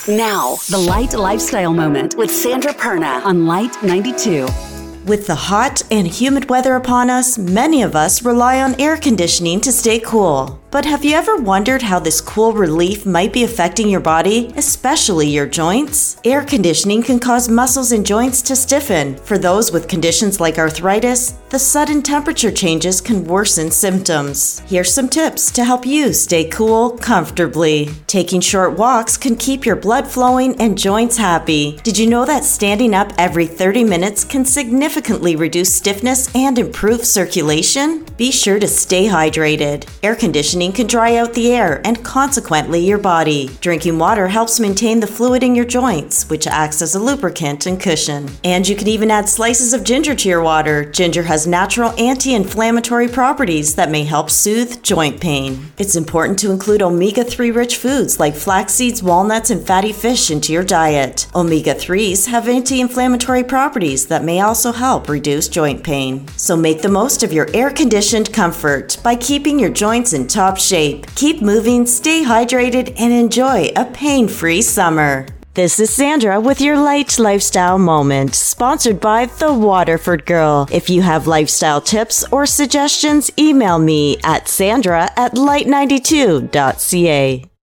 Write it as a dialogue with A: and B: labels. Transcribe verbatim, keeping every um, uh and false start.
A: Now, the Light Lifestyle Moment with Sandra Perna on Light ninety-two.
B: With the hot and humid weather upon us, many of us rely on air conditioning to stay cool. But have you ever wondered how this cool relief might be affecting your body, especially your joints? Air conditioning can cause muscles and joints to stiffen. For those with conditions like arthritis, the sudden temperature changes can worsen symptoms. Here's some tips to help you stay cool comfortably. Taking short walks can keep your blood flowing and joints happy. Did you know that standing up every thirty minutes can significantly reduce stiffness and improve circulation? Be sure to stay hydrated. Air conditioning can dry out the air and consequently your body. Drinking water helps maintain the fluid in your joints, which acts as a lubricant and cushion. And you can even add slices of ginger to your water. Ginger has natural anti-inflammatory properties that may help soothe joint pain. It's important to include omega three rich foods like flax seeds, walnuts, and fatty fish into your diet. omega threes have anti-inflammatory properties that may also help reduce joint pain. So make the most of your air-conditioned comfort by keeping your joints in top shape. Keep moving, stay hydrated, and enjoy a pain-free summer. This is Sandra with your Light Lifestyle Moment, sponsored by The Waterford Girl. If you have lifestyle tips or suggestions, email me at sandra at light ninety-two dot c a.